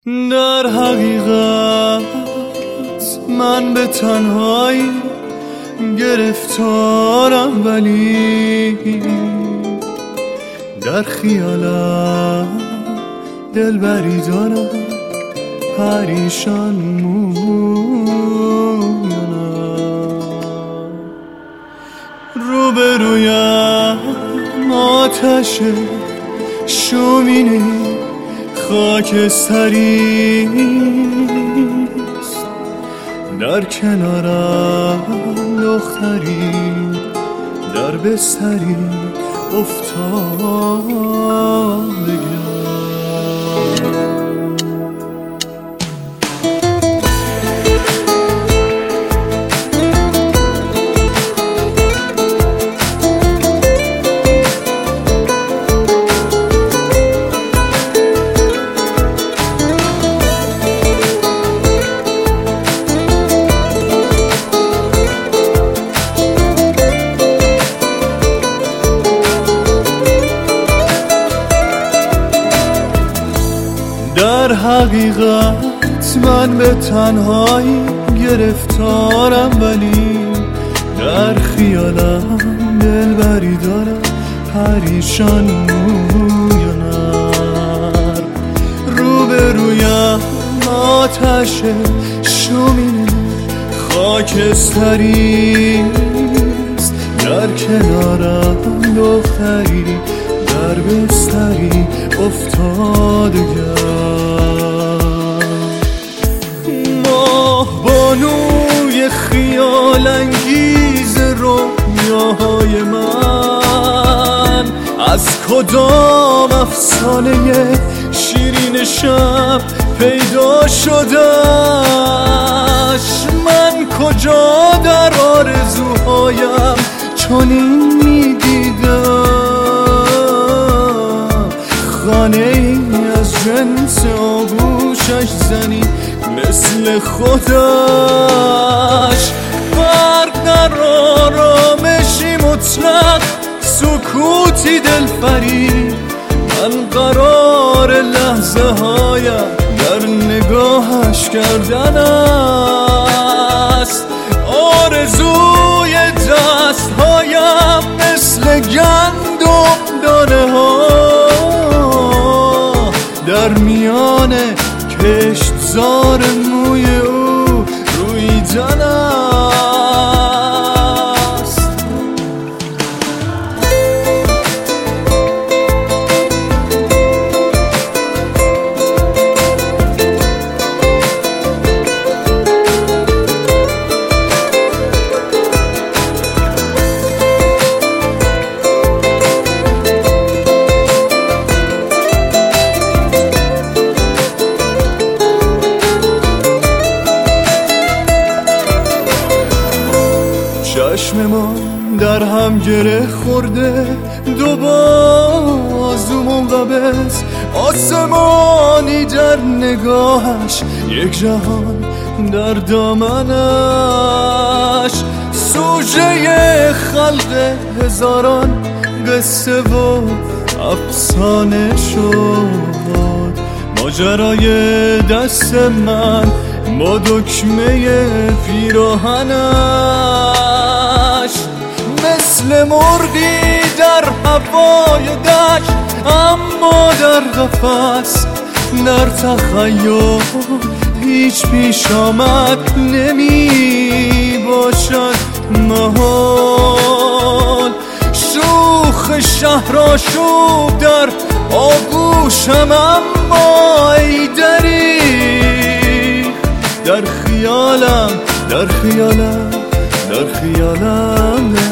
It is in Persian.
در حقیقت من به تنهایی گرفتارم، ولی در خیالم دلبری دارم پریشان مویانم. روبرویم آتش شومینه خاکستریست، در کنارم دختری در بستری افتادگم. در حقیقت من به تنهایی گرفتارم، ولی در خیالم دلبری دارم پریشان مویانم. روبرویم آتش شومینه خاکستریست، در کنارم دختری در بستری افتادگم. ماه بانوی خیال انگیز رویاهای من، از کدام افسانه شیرین شب پیدا شدش؟ من کجا در آرزوهایم چنین میدیدم؟ خانه ای از جنس آغوشش زنی مثل خودش، فرق در آرامشی مطلق، سکوتی دلفریب. من قرار لحظه هایم در نگاهش کردن است، آرزوی دست هایم مثل گندم دانه ها در میان کشتزار موی او رویدن است. چشم ما در هم گره خورده، دو بازو منقبض، آسمانی در نگاهش، یک جهان در دامنش. سوژه خلق هزاران قصه و افسانه شد، ماجرای دست من با دکمه پیراهنش. مثل مرغی در هوای دشت، اما در قفس، در تخیل هیچ پیش آمد نمی باشد محال. شوخ شهرآشوب در آغوشم، اما ای دریغ در خیالم در خیالم در خیالم